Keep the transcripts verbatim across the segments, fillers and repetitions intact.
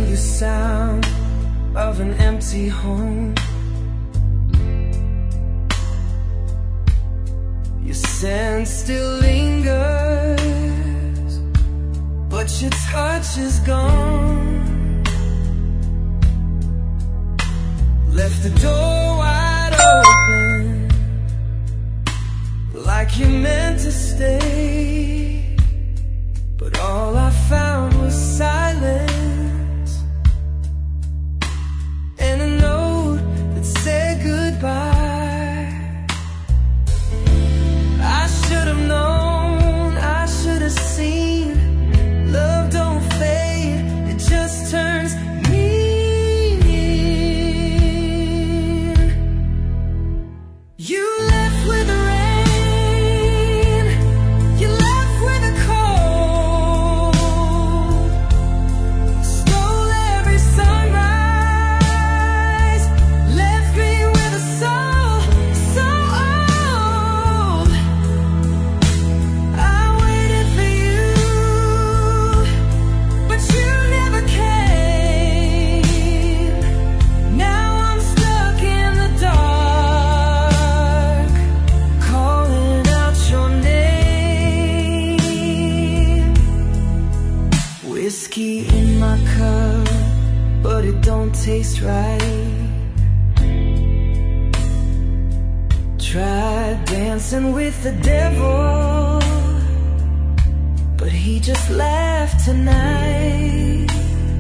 familiar sound of an empty home. Your scent still lingers, but your touch is gone. Left the door wide open, like you meant to stay, but all I found was silence and a note that said goodbye. I should have known, I should have seen. Love don't fade, it just turns mean. You left with the rain, you left with the cold, stole every sunrise, left me with a soul so old. I waited for you, but you never came. Now I'm stuck in the dark, calling out your name. Whiskey in my cup, but it don't taste right. Tried dancing with the devil, but he just laughed tonight.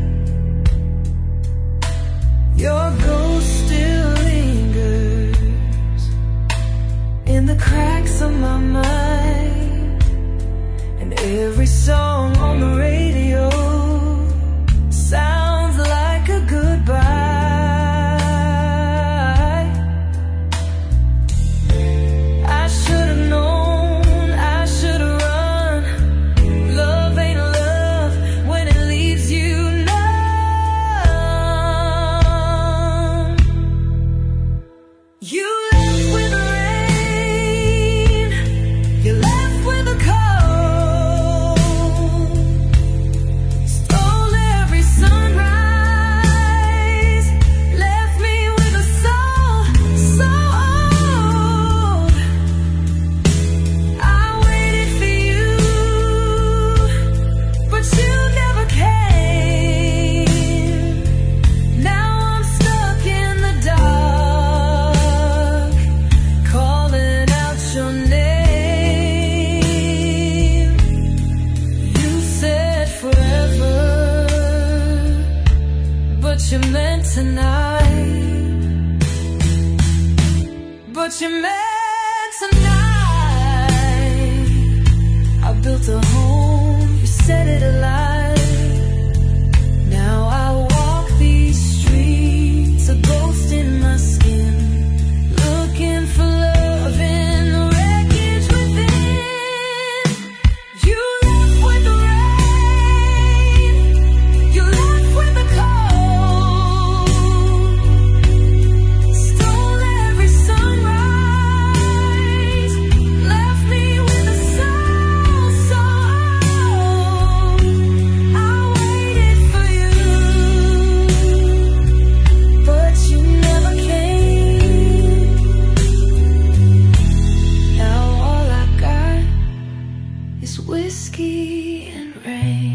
Your ghost still lingers in the cracks of my mind, and every song on the radio sounds like a goodbye. I should have known, I should have run. Love ain't love when it leaves you numb. You left with the rain, you left with the cold, stole every sunrise, left me with a soul so old. I waited for you, but you never came. Now I'm stuck in the dark, calling out your name. You said forever, but you meant tonight. But you meant tonight. I built a home, you set it alight. Now I walk these streets, a ghost in my skin, looking for love in the wreckage within. You left with the rain, you left with the cold, stole every sunrise, left me with a soul so old. I waited for you, but you never came. Now all I got is whiskey and rain.